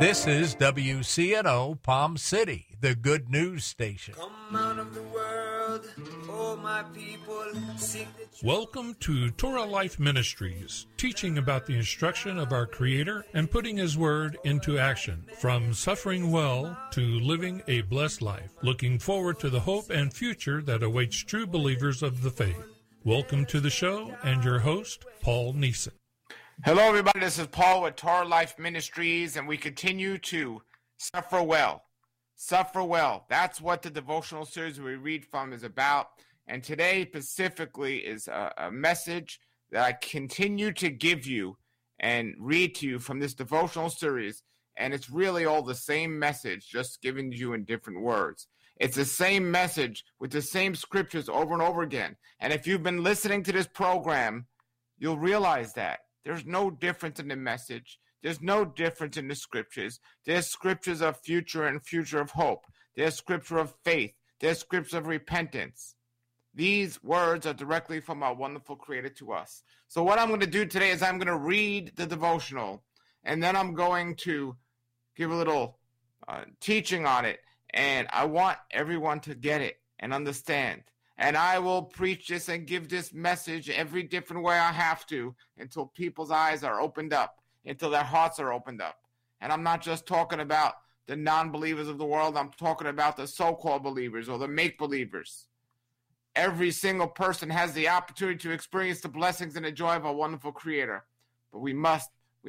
This is WCNO Palm City, the good news station. Come out of the world, oh my people, seek the truth. Welcome to Torah Life Ministries, teaching about the instruction of our Creator and putting His Word into action, from suffering well to living a blessed life, looking forward to the hope and future that awaits true believers of the faith. Welcome to the show and your host, Paul Neeson. Hello, everybody. This is Paul with Torah Life Ministries, and we continue to suffer well. Suffer well. That's what the devotional series we read from is about. And today, specifically, is a message that I continue to give you and read to you from this devotional series. And it's really all the same message, just given to you in different words. It's the same message with the same scriptures over and over again. And if you've been listening to this program, you'll realize that. There's no difference in the message. There's no difference in the scriptures. There's scriptures of future and future of hope. There's scripture of faith. There's scripture of repentance. These words are directly from our wonderful Creator to us. So what I'm going to do today is I'm going to read the devotional, and then I'm going to give a little teaching on it. And I want everyone to get it and understand. And I will preach this and give this message every different way I have to until people's eyes are opened up, until their hearts are opened up. And I'm not just talking about the non-believers of the world. I'm talking about the so-called believers or the make-believers. Every single person has the opportunity to experience the blessings and the joy of a wonderful Creator. But we must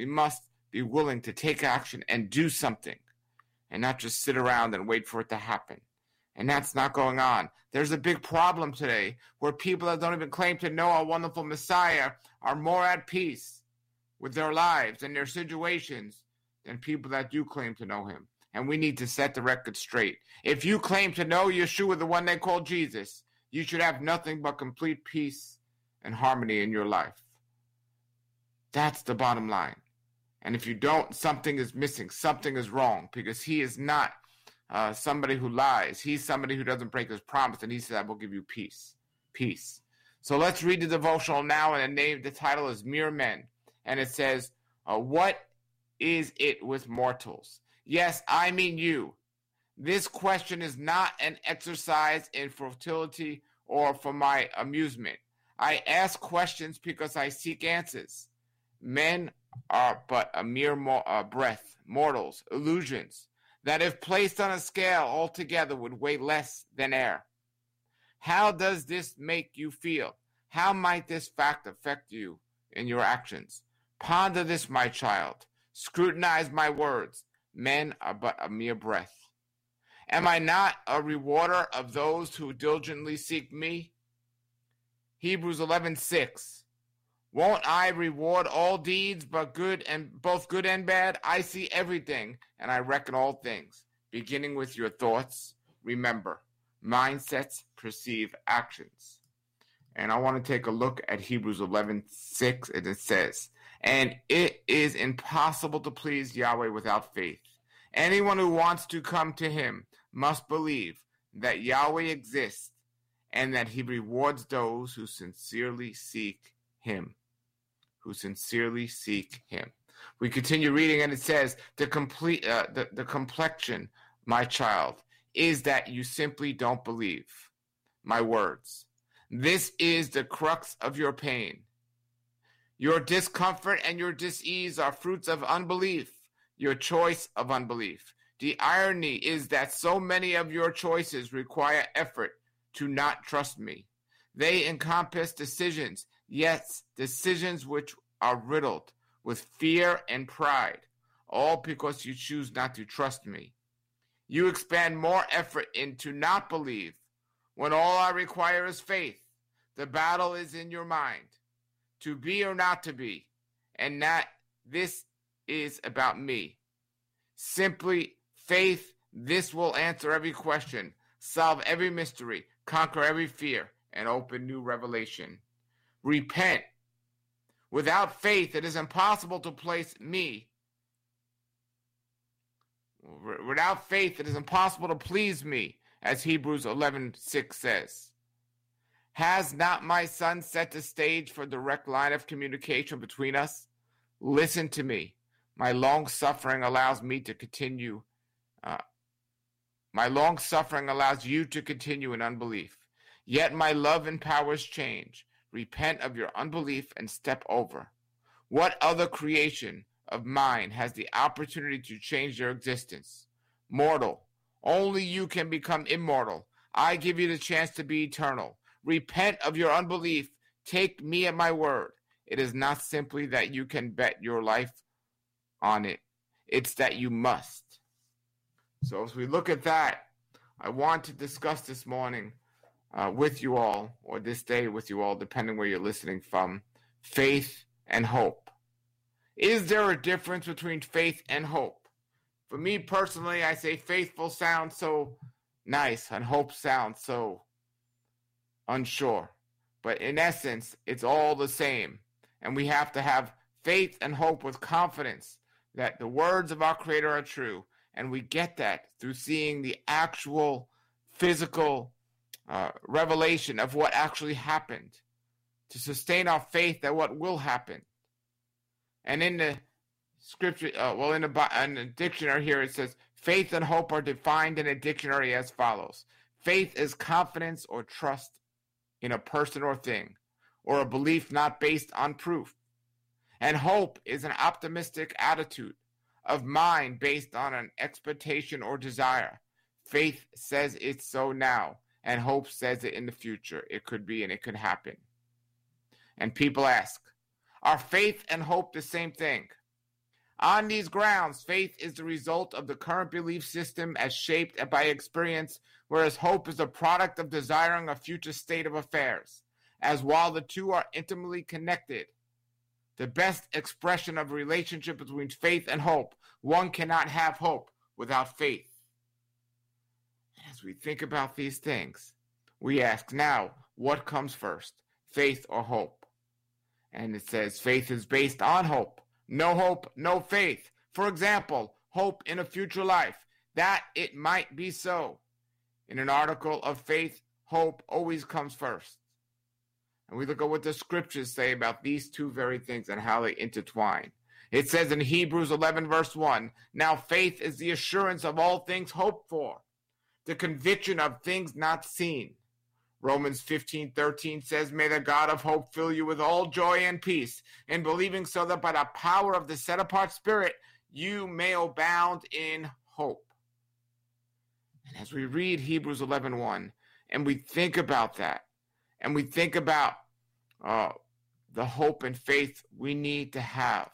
be willing to take action and do something and not just sit around and wait for it to happen. And that's not going on. There's a big problem today where people that don't even claim to know our wonderful Messiah are more at peace with their lives and their situations than people that do claim to know him. And we need to set the record straight. If you claim to know Yeshua, the one they call Jesus, you should have nothing but complete peace and harmony in your life. That's the bottom line. And if you don't, something is missing. Something is wrong, because he is not somebody who lies. He's somebody who doesn't break his promise, and he said, I will give you peace. Peace. So let's read the devotional now, and the title is Mere Men. And it says, what is it with mortals? Yes, I mean you. This question is not an exercise in futility or for my amusement. I ask questions because I seek answers. Men are but a mere breath, mortals, illusions, that if placed on a scale altogether would weigh less than air. How does this make you feel? How might this fact affect you in your actions? Ponder this, my child. Scrutinize my words. Men are but a mere breath. Am I not a rewarder of those who diligently seek me? Hebrews 11:6. Won't I reward all deeds, but both good and bad? I see everything, and I reckon all things. Beginning with your thoughts, remember, mindsets perceive actions. And I want to take a look at Hebrews 11:6, and it says, and it is impossible to please Yahweh without faith. Anyone who wants to come to him must believe that Yahweh exists and that he rewards those who sincerely seek him. We continue reading, and it says, the complexion, my child, is that you simply don't believe my words. This is the crux of your pain. Your discomfort and your dis-ease are fruits of unbelief, your choice of unbelief. The irony is that so many of your choices require effort to not trust me. They encompass decisions, yes, decisions which are riddled with fear and pride, all because you choose not to trust me. You expand more effort into not believe when all I require is faith. The battle is in your mind, to be or not to be, and that this is about me. Simply faith, this will answer every question, solve every mystery, conquer every fear, and open new revelation. Repent. Without faith, it is impossible to place me. Without faith, it is impossible to please me, as Hebrews 11:6 says. Has not my son set the stage for a direct line of communication between us? Listen to me. My long suffering allows me to continue. My long suffering allows you to continue in unbelief. Yet my love empowers change. Repent of your unbelief and step over. What other creation of mine has the opportunity to change your existence? Mortal, only you can become immortal. I give you the chance to be eternal. Repent of your unbelief. Take me at my word. It is not simply that you can bet your life on it. It's that you must. So as we look at that, I want to discuss this morning with you all, or this day with you all, depending where you're listening from, faith and hope. Is there a difference between faith and hope? For me personally, I say faithful sounds so nice and hope sounds so unsure. But in essence, it's all the same. And we have to have faith and hope with confidence that the words of our Creator are true. And we get that through seeing the actual physical revelation of what actually happened to sustain our faith that what will happen. And in the scripture, in the dictionary here, it says, faith and hope are defined in a dictionary as follows. Faith is confidence or trust in a person or thing, or a belief not based on proof. And hope is an optimistic attitude of mind based on an expectation or desire. Faith says it's so now, and hope says it in the future. It could be and it could happen. And people ask, are faith and hope the same thing? On these grounds, faith is the result of the current belief system as shaped by experience, whereas hope is a product of desiring a future state of affairs. As while the two are intimately connected, the best expression of a relationship between faith and hope, one cannot have hope without faith. As we think about these things, we ask now, what comes first, faith or hope? And it says faith is based on hope. No hope, no faith. For example, hope in a future life, that it might be so. In an article of faith, hope always comes first. And we look at what the scriptures say about these two very things and how they intertwine. It says in Hebrews 11 verse 1, now faith is the assurance of all things hoped for, the conviction of things not seen. Romans 15:13 says, may the God of hope fill you with all joy and peace in believing, so that by the power of the set-apart Spirit you may abound in hope. And as we read Hebrews 11:1, and we think about that, and we think about the hope and faith we need to have,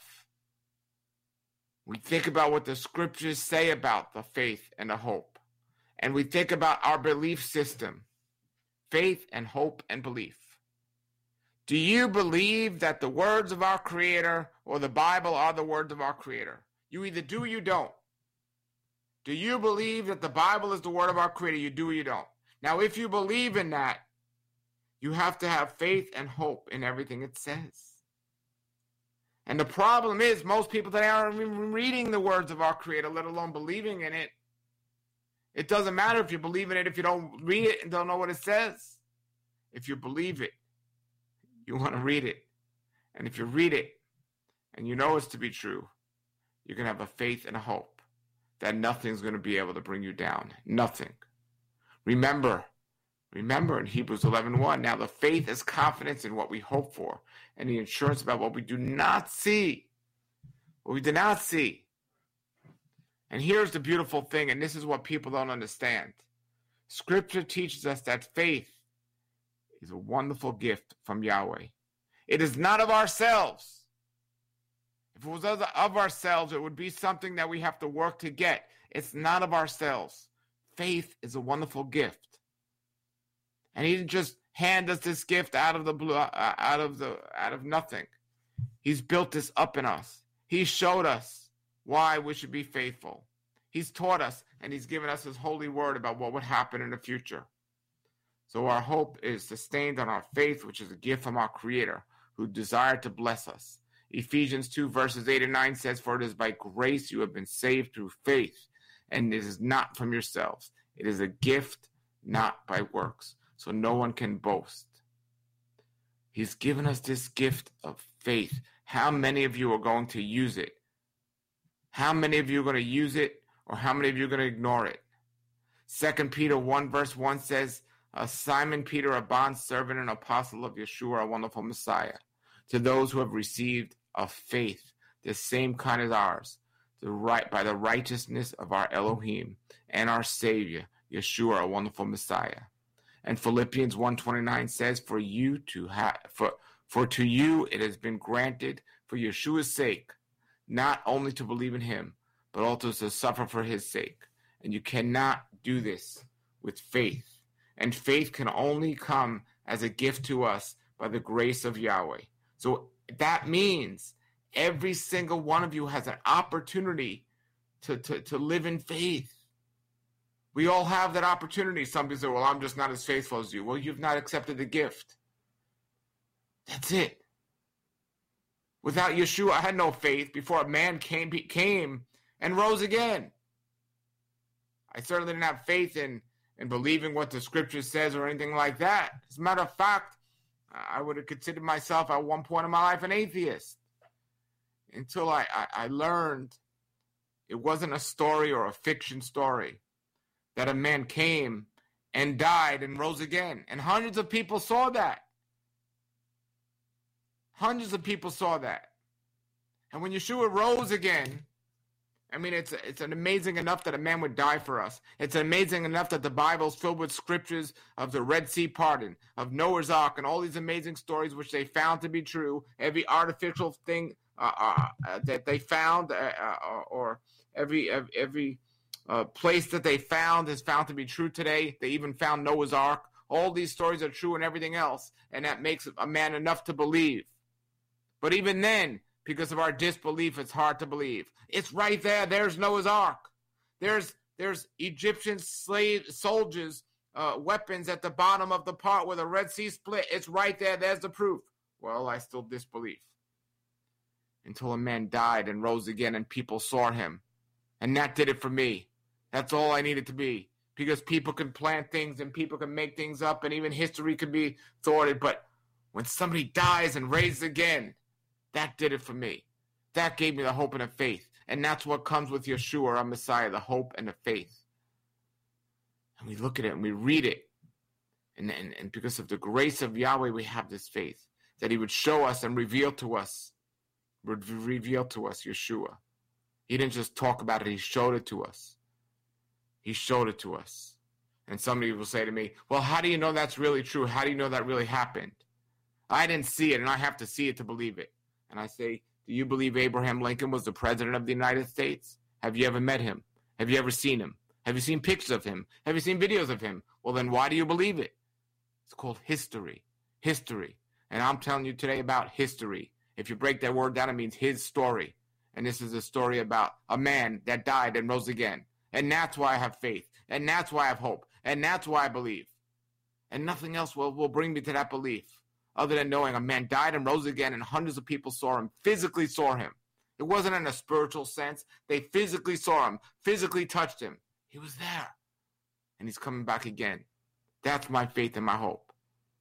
we think about what the scriptures say about the faith and the hope, and we think about our belief system. Faith and hope and belief. Do you believe that the words of our Creator or the Bible are the words of our Creator? You either do or you don't. Do you believe that the Bible is the word of our Creator? You do or you don't. Now, if you believe in that, you have to have faith and hope in everything it says. And the problem is most people today aren't even reading the words of our Creator, let alone believing in it. It doesn't matter if you believe in it if you don't read it and don't know what it says. If you believe it, you want to read it. And if you read it and you know it's to be true, you're going to have a faith and a hope that nothing's going to be able to bring you down. Nothing. Remember in Hebrews 11:1, now the faith is confidence in what we hope for, and the assurance about what we do not see. What we do not see. And here's the beautiful thing, and this is what people don't understand. Scripture teaches us that faith is a wonderful gift from Yahweh. It is not of ourselves. If it was of ourselves, it would be something that we have to work to get. It's not of ourselves. Faith is a wonderful gift. And he didn't just hand us this gift out of the blue, out of nothing. He's built this up in us. He showed us why we should be faithful. He's taught us, and he's given us his holy word about what would happen in the future. So our hope is sustained on our faith, which is a gift from our Creator, who desired to bless us. Ephesians 2 verses 8 and 9 says, for it is by grace you have been saved through faith, and it is not from yourselves. It is a gift, not by works, so no one can boast. He's given us this gift of faith. How many of you are going to use it? How many of you are going to use it, or how many of you are going to ignore it? 2 Peter 1 verse 1 says, Simon Peter, a bondservant and apostle of Yeshua, our wonderful Messiah, to those who have received a faith, the same kind as ours, by the righteousness of our Elohim and our Savior, Yeshua, our wonderful Messiah. And Philippians 1:29 says, for to you it has been granted for Yeshua's sake, not only to believe in him, but also to suffer for his sake. And you cannot do this with faith. And faith can only come as a gift to us by the grace of Yahweh. So that means every single one of you has an opportunity to live in faith. We all have that opportunity. Some people say, well, I'm just not as faithful as you. Well, you've not accepted the gift. That's it. Without Yeshua, I had no faith before a man came and rose again. I certainly didn't have faith in believing what the scripture says or anything like that. As a matter of fact, I would have considered myself at one point in my life an atheist until I learned it wasn't a story or a fiction story, that a man came and died and rose again. And hundreds of people saw that. Hundreds of people saw that. And when Yeshua rose again, I mean, it's an amazing enough that a man would die for us. It's amazing enough that the Bible's filled with scriptures of the Red Sea parting, of Noah's Ark, and all these amazing stories which they found to be true. Every artificial thing that they found, or every place that they found is found to be true today. They even found Noah's Ark. All these stories are true and everything else, and that makes a man enough to believe. But even then, because of our disbelief, it's hard to believe. It's right there. There's Noah's Ark. There's Egyptian slave soldiers' weapons at the bottom of the part where the Red Sea split. It's right there. There's the proof. Well, I still disbelieve. Until a man died and rose again and people saw him. And that did it for me. That's all I needed to be. Because people can plant things and people can make things up and even history can be thwarted. But when somebody dies and raises again, that did it for me. That gave me the hope and the faith. And that's what comes with Yeshua, our Messiah, the hope and the faith. And we look at it and we read it. And because of the grace of Yahweh, we have this faith. That he would show us and reveal to us Yeshua. He didn't just talk about it, he showed it to us. He showed it to us. And somebody will say to me, well, how do you know that's really true? How do you know that really happened? I didn't see it, and I have to see it to believe it. And I say, do you believe Abraham Lincoln was the president of the United States? Have you ever met him? Have you ever seen him? Have you seen pictures of him? Have you seen videos of him? Well, then why do you believe it? It's called history. History. And I'm telling you today about history. If you break that word down, it means his story. And this is a story about a man that died and rose again. And that's why I have faith. And that's why I have hope. And that's why I believe. And nothing else will bring me to that belief other than knowing a man died and rose again and hundreds of people saw him, physically saw him. It wasn't in a spiritual sense. They physically saw him, physically touched him. He was there. And he's coming back again. That's my faith and my hope.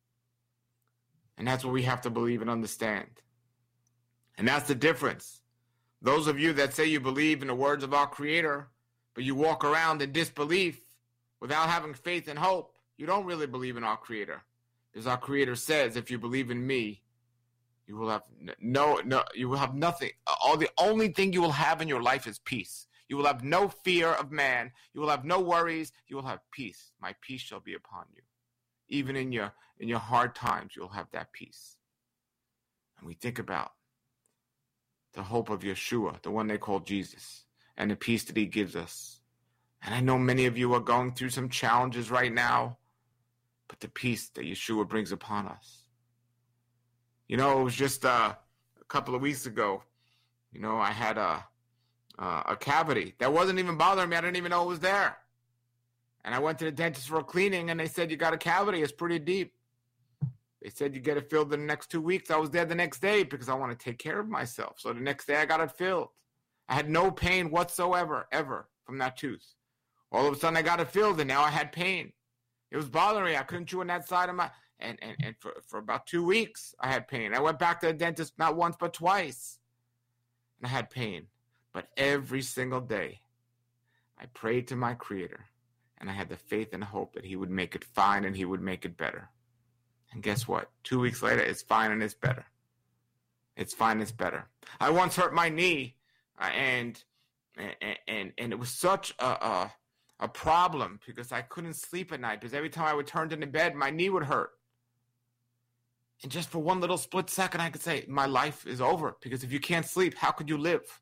And that's what we have to believe and understand. And that's the difference. Those of you that say you believe in the words of our Creator, but you walk around in disbelief without having faith and hope, you don't really believe in our Creator. Because our Creator says, if you believe in me, you will have you will have nothing. The only thing you will have in your life is peace. You will have no fear of man. You will have no worries. You will have peace. My peace shall be upon you. Even in your hard times, you'll have that peace. And we think about the hope of Yeshua, the one they call Jesus, and the peace that he gives us. And I know many of you are going through some challenges right now, but the peace that Yeshua brings upon us. You know, it was just a couple of weeks ago, you know, I had a cavity that wasn't even bothering me. I didn't even know it was there. And I went to the dentist for a cleaning, and they said, you got a cavity. It's pretty deep. They said you get it filled in the next 2 weeks. I was there the next day because I want to take care of myself. So the next day I got it filled. I had no pain whatsoever, ever, from that tooth. All of a sudden I got it filled, and now I had pain. It was bothering me. I couldn't chew on that side of my... And for about 2 weeks, I had pain. I went back to the dentist not once but twice. And I had pain. But every single day, I prayed to my Creator, and I had the faith and hope that he would make it fine and he would make it better. And guess what? 2 weeks later, it's fine and it's better. It's fine, it's better. I once hurt my knee, and it was such a problem because I couldn't sleep at night because every time I would turn into bed, my knee would hurt. And just for one little split second, I could say, my life is over, because if you can't sleep, how could you live?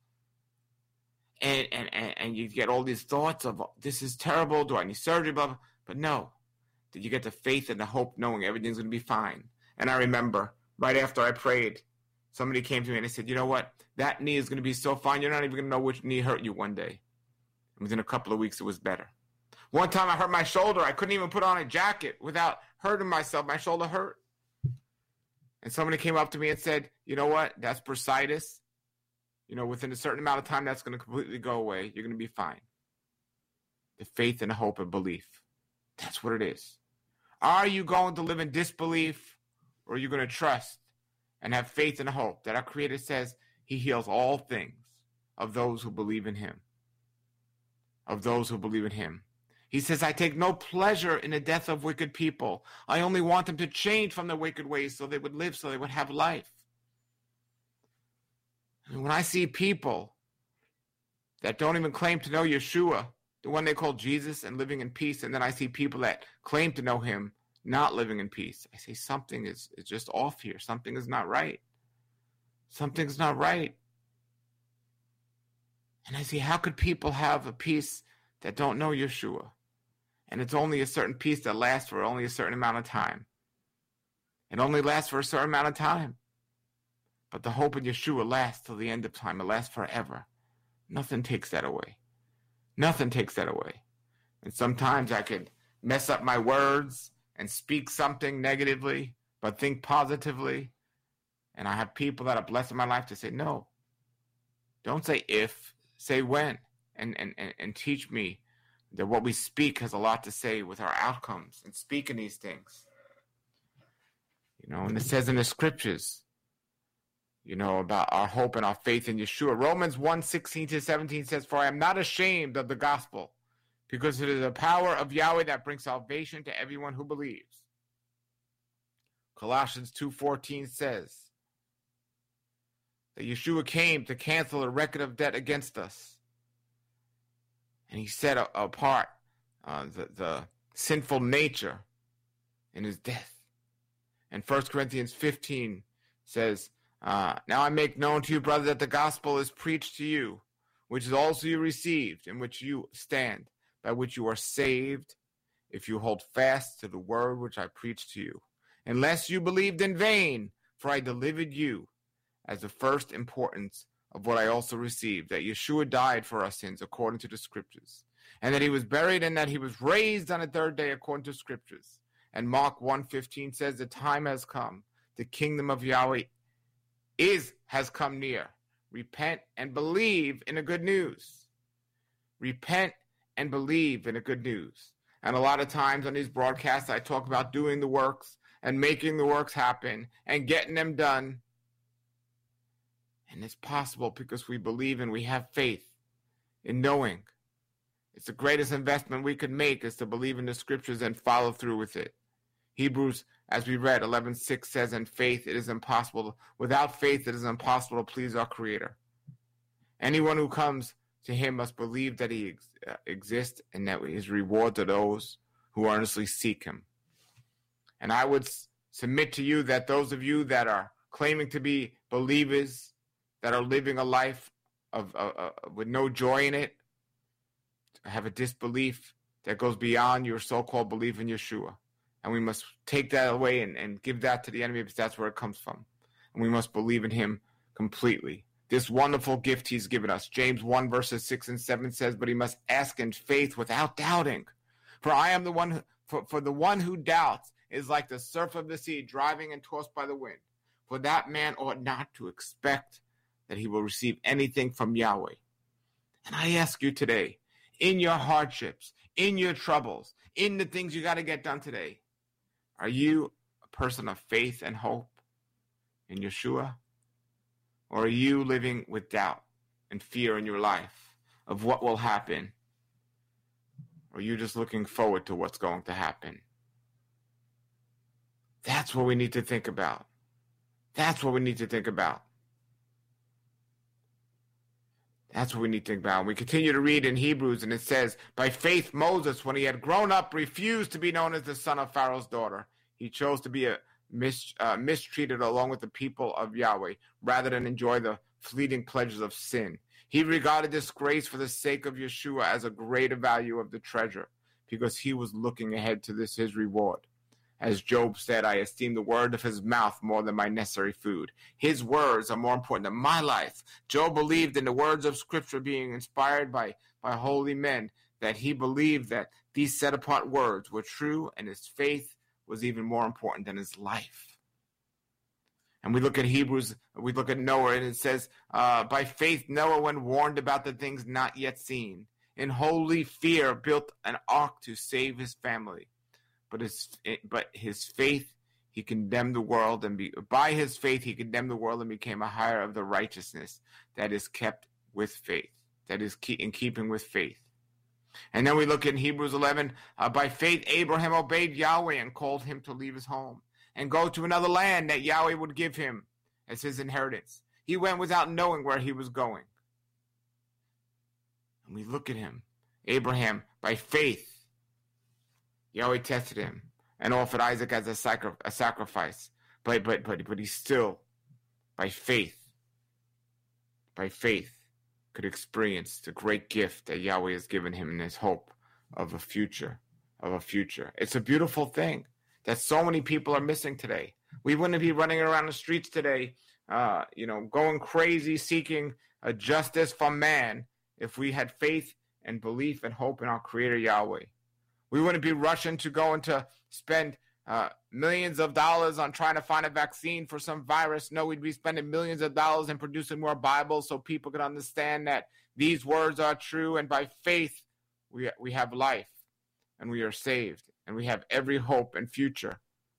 And you get all these thoughts of, this is terrible, do I need surgery, blah, blah. But no, did you get the faith and the hope knowing everything's going to be fine? And I remember right after I prayed, somebody came to me and they said, you know what, that knee is going to be so fine, you're not even going to know which knee hurt you one day. And within a couple of weeks, it was better. One time I hurt my shoulder. I couldn't even put on a jacket without hurting myself. My shoulder hurt. And somebody came up to me and said, you know what, that's bursitis. You know, within a certain amount of time, that's going to completely go away. You're going to be fine. The faith and the hope and belief. That's what it is. Are you going to live in disbelief, or are you going to trust and have faith and hope that our Creator says he heals all things of those who believe in him? Of those who believe in him. He says, I take no pleasure in the death of wicked people. I only want them to change from their wicked ways so they would live, so they would have life. And when I see people that don't even claim to know Yeshua, the one they call Jesus, and living in peace, and then I see people that claim to know him not living in peace, I say something is just off here. Something is not right. Something's not right. And I see, how could people have a peace that don't know Yeshua? And it's only a certain peace that lasts for only a certain amount of time. It only lasts for a certain amount of time. But the hope in Yeshua lasts till the end of time. It lasts forever. Nothing takes that away. Nothing takes that away. And sometimes I could mess up my words and speak something negatively, but think positively. And I have people that are blessed in my life to say, no, don't say if, say when, and teach me that what we speak has a lot to say with our outcomes and speaking these things. You know, and it says in the scriptures, you know, about our hope and our faith in Yeshua. Romans 1:16-17 says, for I am not ashamed of the gospel, because it is the power of Yahweh that brings salvation to everyone who believes. Colossians 2:14 says that Yeshua came to cancel a record of debt against us. And he set apart the sinful nature in his death. And 1 Corinthians 15 says, now I make known to you, brother, that the gospel is preached to you, which is also you received, in which you stand, by which you are saved, if you hold fast to the word which I preached to you. Unless you believed in vain, for I delivered you as the first importance of what I also received, that Yeshua died for our sins according to the scriptures, and that he was buried, and that he was raised on the third day according to scriptures. And Mark 1:15 says, the time has come. The kingdom of Yahweh has come near. Repent and believe in the good news. Repent and believe in the good news. And a lot of times on these broadcasts, I talk about doing the works and making the works happen and getting them done. And it's possible because we believe and we have faith in knowing. It's the greatest investment we could make, is to believe in the scriptures and follow through with it. Hebrews, as we read, 11:6 says, in faith it is impossible. Without faith it is impossible to please our Creator. Anyone who comes to him must believe that he exists, and that his reward to those who earnestly seek him. And I would submit to you that those of you that are claiming to be believers, that are living a life of with no joy in it, have a disbelief that goes beyond your so-called belief in Yeshua. And we must take that away and give that to the enemy, because that's where it comes from. And we must believe in him completely. This wonderful gift he's given us. James 1:6-7 says, but he must ask in faith without doubting. For I am the one, for the one who doubts is like the surf of the sea, driving and tossed by the wind. For that man ought not to expect that he will receive anything from Yahweh. And I ask you today, in your hardships, in your troubles, in the things you got to get done today, are you a person of faith and hope in Yeshua? Or are you living with doubt? and fear in your life of what will happen? Or are you just looking forward to what's going to happen? That's what we need to think about. That's what we need to think about. That's what we need to think about. We continue to read in Hebrews, and it says, by faith Moses, when he had grown up, refused to be known as the son of Pharaoh's daughter. He chose to be mistreated along with the people of Yahweh, rather than enjoy the fleeting pleasures of sin. He regarded disgrace for the sake of Yeshua as a greater value of the treasure, because he was looking ahead to this, his reward. As Job said, I esteem the word of his mouth more than my necessary food. His words are more important than my life. Job believed in the words of Scripture being inspired by holy men, that he believed that these set-apart words were true, and his faith was even more important than his life. And we look at Hebrews, we look at Noah, and it says, by faith Noah, when warned about the things not yet seen, in holy fear built an ark to save his family. But his faith, he condemned the world, and by his faith he condemned the world and became a hire of the righteousness that is kept with faith, that is in keeping with faith. And then we look in Hebrews 11, by faith Abraham obeyed Yahweh and called him to leave his home and go to another land that Yahweh would give him as his inheritance. He went without knowing where he was going. And we look at him, Abraham, by faith, Yahweh tested him and offered Isaac as a sacrifice, but he still, by faith, could experience the great gift that Yahweh has given him in his hope of a future. It's a beautiful thing that so many people are missing today. We wouldn't be running around the streets today, going crazy seeking a justice from man if we had faith and belief and hope in our Creator Yahweh. We wouldn't be rushing to go and to spend millions of dollars on trying to find a vaccine for some virus. No, we'd be spending millions of dollars in producing more Bibles so people could understand that these words are true, and by faith we have life, and we are saved, and we have every hope and future.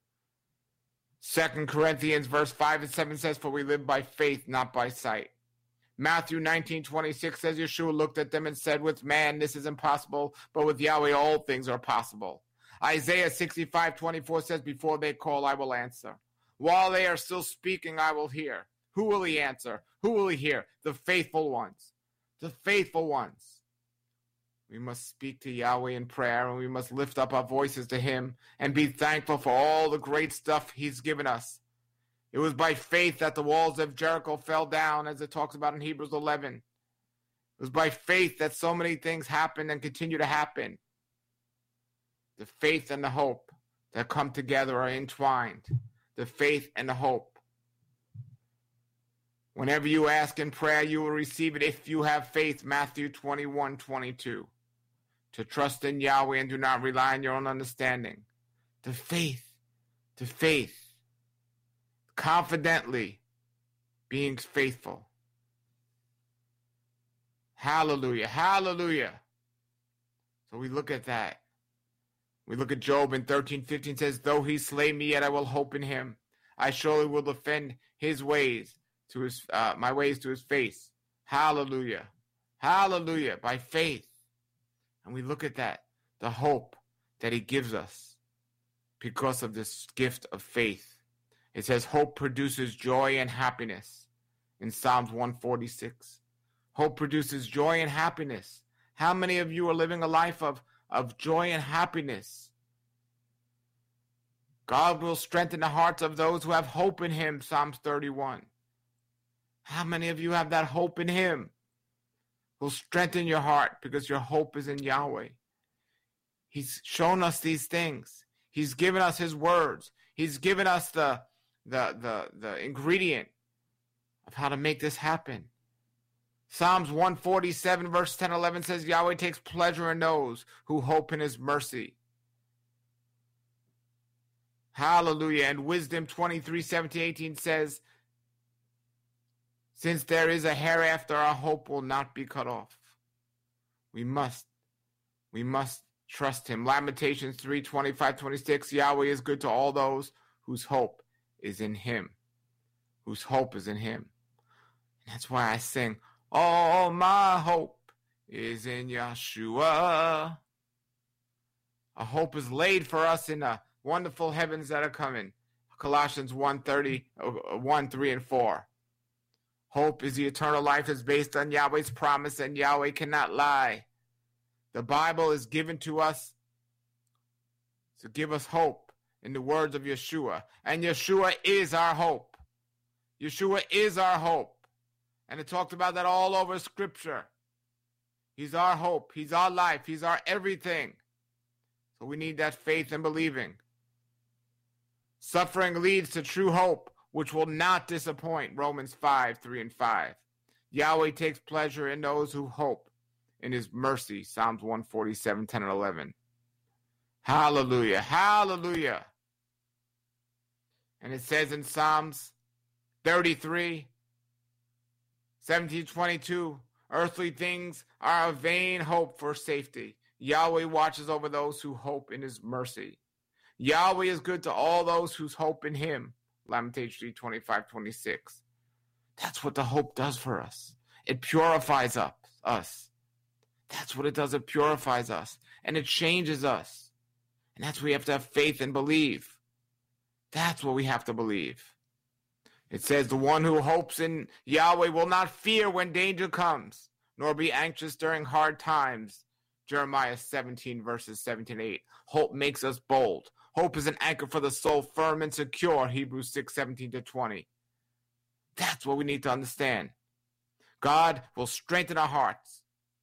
2 Corinthians verse 5 and 7 says, for we live by faith, not by sight. Matthew 19:26 says, Yeshua looked at them and said, with man this is impossible, but with Yahweh all things are possible. Isaiah 65:24 says, before they call, I will answer. While they are still speaking, I will hear. Who will he answer? Who will he hear? The faithful ones. The faithful ones. We must speak to Yahweh in prayer, and we must lift up our voices to him and be thankful for all the great stuff he's given us. It was by faith that the walls of Jericho fell down, as it talks about in Hebrews 11. It was by faith that so many things happened and continue to happen. The faith and the hope that come together are entwined. The faith and the hope. Whenever you ask in prayer, you will receive it if you have faith. Matthew 21:22. To trust in Yahweh and do not rely on your own understanding. The faith. Confidently being faithful. Hallelujah. Hallelujah. So we look at that. We look at Job in 13:15 says, though he slay me, yet I will hope in him. I surely will defend his ways to his my ways to his face. Hallelujah. Hallelujah. By faith. And we look at that, the hope that he gives us because of this gift of faith. It says hope produces joy and happiness in Psalms 146. Hope produces joy and happiness. How many of you are living a life of joy and happiness? God will strengthen the hearts of those who have hope in him, Psalms 31. How many of you have that hope in him? He'll strengthen your heart because your hope is in Yahweh. He's shown us these things. He's given us his words. He's given us the ingredient of how to make this happen. Psalms 147 verse 10-11 says, Yahweh takes pleasure in those who hope in his mercy. Hallelujah. And Wisdom 23:17-18 says, since there is a hereafter, our hope will not be cut off. We must trust him. Lamentations 3:25-26, Yahweh is good to all those whose hope is in him. Whose hope is in him. And that's why I sing, All my hope is in Yeshua. A hope is laid for us in the wonderful heavens that are coming. Colossians 1, 3, and 4. Hope is the eternal life that's based on Yahweh's promise, and Yahweh cannot lie. The Bible is given to us to give us hope in the words of Yeshua. And Yeshua is our hope. Yeshua is our hope. And it talked about that all over Scripture. He's our hope. He's our life. He's our everything. So we need that faith and believing. Suffering leads to true hope, which will not disappoint. Romans 5, 3, and 5. Yahweh takes pleasure in those who hope in his mercy. Psalms 147, 10, and 11. Hallelujah. Hallelujah. And it says in Psalms 33, 17, 22, earthly things are a vain hope for safety. Yahweh watches over those who hope in his mercy. Yahweh is good to all those whose hope in him. Lamentations 3, 25, 26. That's what the hope does for us. It purifies us. That's what it does. It purifies us. And it changes us. And that's where we have to have faith and believe. That's what we have to believe. It says, the one who hopes in Yahweh will not fear when danger comes, nor be anxious during hard times. Jeremiah 17, verses 17 and 8. Hope makes us bold. Hope is an anchor for the soul, firm and secure. Hebrews 6, 17 to 20. That's what we need to understand. God will strengthen our hearts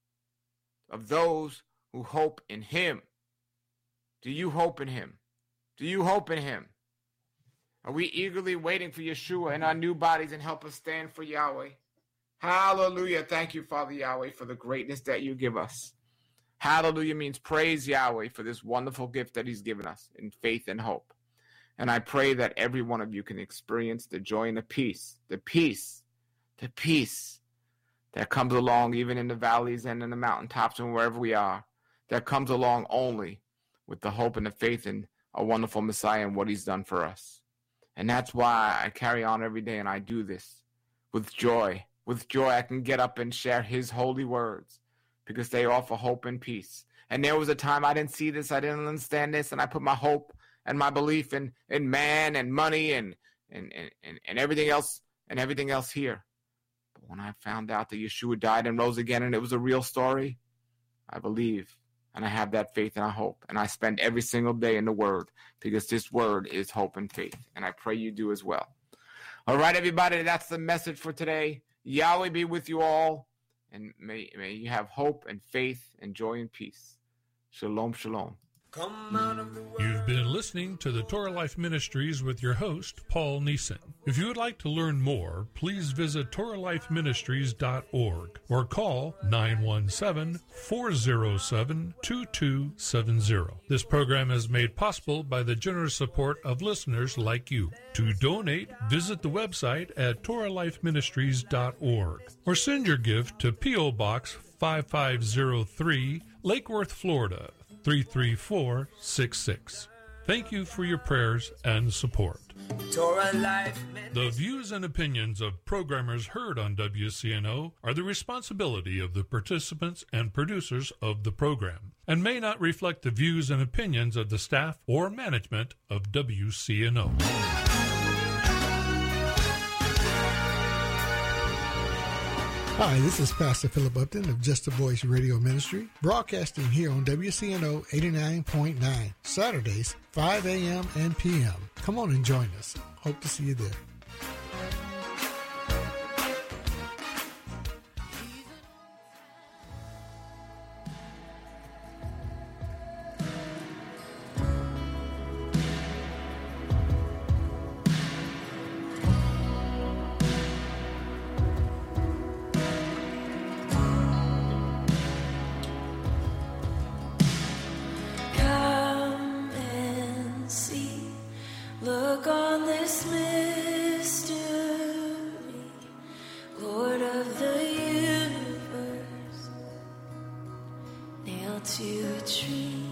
of those who hope in him. Do you hope in him? Do you hope in him? Are we eagerly waiting for Yeshua in our new bodies and help us stand for Yahweh? Hallelujah. Thank you, Father Yahweh, for the greatness that you give us. Hallelujah means praise Yahweh for this wonderful gift that he's given us in faith and hope. And I pray that every one of you can experience the joy and the peace that comes along even in the valleys and in the mountaintops and wherever we are, that comes along only with the hope and the faith in a wonderful Messiah and what he's done for us. And that's why I carry on every day and I do this with joy. With joy, I can get up and share his holy words because they offer hope and peace. And there was a time I didn't see this, I didn't understand this, and I put my hope and my belief in man and money and everything else here. But when I found out that Yeshua died and rose again and it was a real story, I believe and I have that faith and I hope. And I spend every single day in the Word because this Word is hope and faith. And I pray you do as well. All right, everybody, that's the message for today. Yahweh be with you all. And may you have hope and faith and joy and peace. Shalom, shalom. Come out of the world. You've been listening to the Torah Life Ministries with your host, Paul Neeson. If you would like to learn more, please visit TorahLifeMinistries.org or call 917-407-2270. This program is made possible by the generous support of listeners like you. To donate, visit the website at TorahLifeMinistries.org or send your gift to P.O. Box 5503, Lake Worth, Florida, 33466. Thank you for your prayers and support. Torah Life. The views and opinions of programmers heard on WCNO are the responsibility of the participants and producers of the program and may not reflect the views and opinions of the staff or management of WCNO. Hi, this is Pastor Philip Upton of Just a Voice Radio Ministry, broadcasting here on WCNO 89.9, Saturdays, 5 a.m. and p.m. Come on and join us. Hope to see you there. Look on this mystery, Lord of the universe, nailed to a tree.